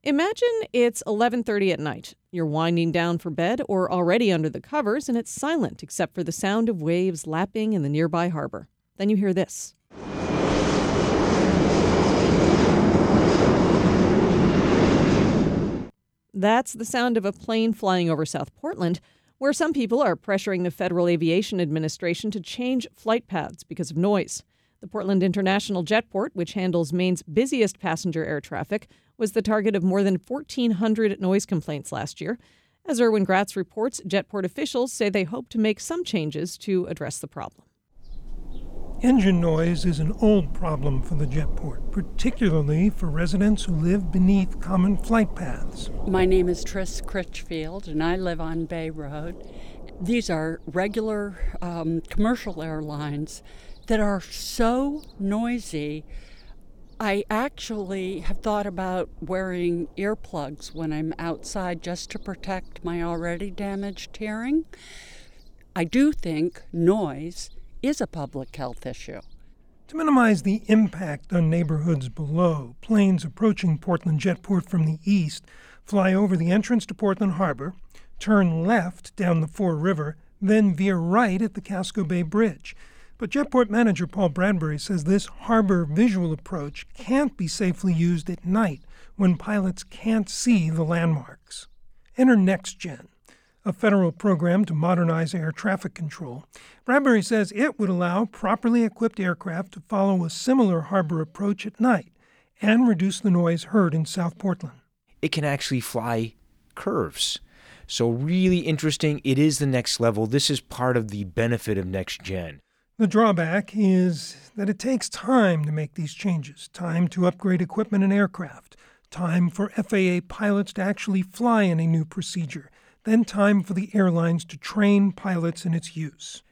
Imagine it's 11:30 at night. You're winding down for bed or already under the covers, and it's silent except for the sound of waves lapping in the nearby harbor. Then you hear this. That's the sound of a plane flying over South Portland, where some people are pressuring the Federal Aviation Administration to change flight paths because of noise. The Portland International Jetport, which handles Maine's busiest passenger air traffic, was the target of more than 1,400 noise complaints last year. As Erwin Gratz reports, Jetport officials say they hope to make some changes to address the problem. Engine noise is an old problem for the Jetport, particularly for residents who live beneath common flight paths. My name is Trish Critchfield, and I live on Bay Road. These are regular commercial airlines that are so noisy. I actually have thought about wearing earplugs when I'm outside just to protect my already damaged hearing. I do think noise is a public health issue. To minimize the impact on neighborhoods below, planes approaching Portland Jetport from the east fly over the entrance to Portland Harbor, turn left down the Fore River, then veer right at the Casco Bay Bridge. But Jetport manager Paul Bradbury says this harbor visual approach can't be safely used at night when pilots can't see the landmarks. Enter NextGen, a federal program to modernize air traffic control. Bradbury says it would allow properly equipped aircraft to follow a similar harbor approach at night and reduce the noise heard in South Portland. It can actually fly curves. So really interesting. It is the next level. This is part of the benefit of NextGen. The drawback is that it takes time to make these changes, time to upgrade equipment and aircraft, time for FAA pilots to actually fly in a new procedure, then time for the airlines to train pilots in its use.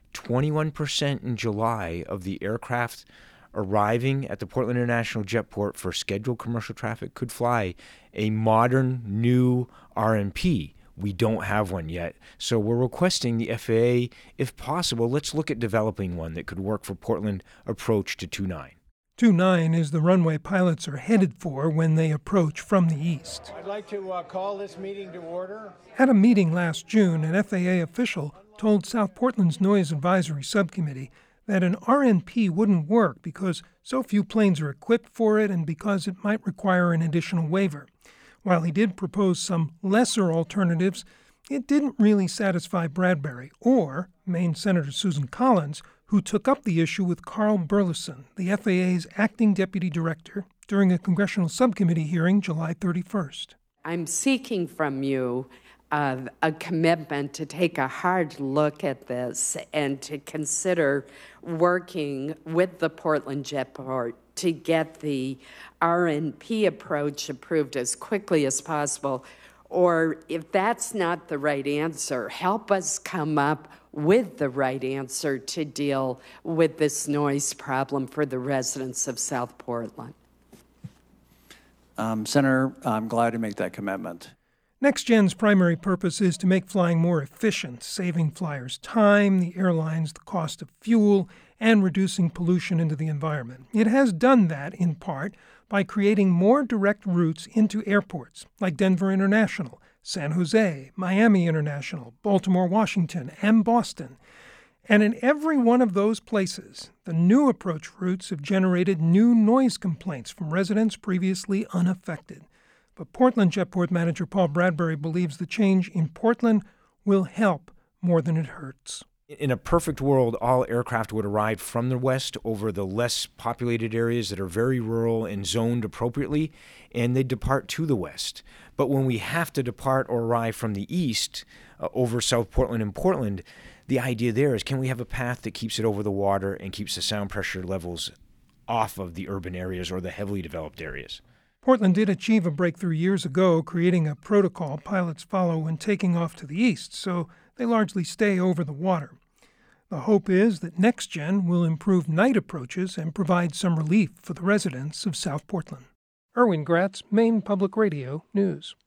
21% in July of the aircraft arriving at the Portland International Jetport for scheduled commercial traffic could fly a modern, new RMP. We don't have one yet, so we're requesting the FAA, if possible, let's look at developing one that could work for Portland approach to 29. 29 is the runway pilots are headed for when they approach from the east. I'd like to call this meeting to order. At a meeting last June, an FAA official told South Portland's Noise Advisory Subcommittee that an RNP wouldn't work because so few planes are equipped for it and because it might require an additional waiver. While he did propose some lesser alternatives, it didn't really satisfy Bradbury or Maine Senator Susan Collins, who took up the issue with Carl Burleson, the FAA's acting deputy director, during a congressional subcommittee hearing July 31st. I'm seeking from you a commitment to take a hard look at this and to consider working with the Portland Jetport to get the RNP approach approved as quickly as possible. Or if that's not the right answer, help us come up with the right answer to deal with this noise problem for the residents of South Portland. Senator, I'm glad to make that commitment. NextGen's primary purpose is to make flying more efficient, saving flyers time, the airlines the cost of fuel, and reducing pollution into the environment. It has done that, in part, by creating more direct routes into airports like Denver International, San Jose, Miami International, Baltimore, Washington, and Boston. And in every one of those places, the new approach routes have generated new noise complaints from residents previously unaffected. But Portland Jetport manager Paul Bradbury believes the change in Portland will help more than it hurts. In a perfect world, all aircraft would arrive from the west over the less populated areas that are very rural and zoned appropriately, and they depart to the west. But when we have to depart or arrive from the east over South Portland and Portland, the idea there is, can we have a path that keeps it over the water and keeps the sound pressure levels off of the urban areas or the heavily developed areas? Portland did achieve a breakthrough years ago, creating a protocol pilots follow when taking off to the east, so they largely stay over the water. The hope is that NextGen will improve night approaches and provide some relief for the residents of South Portland. Erwin Gratz, Maine Public Radio News.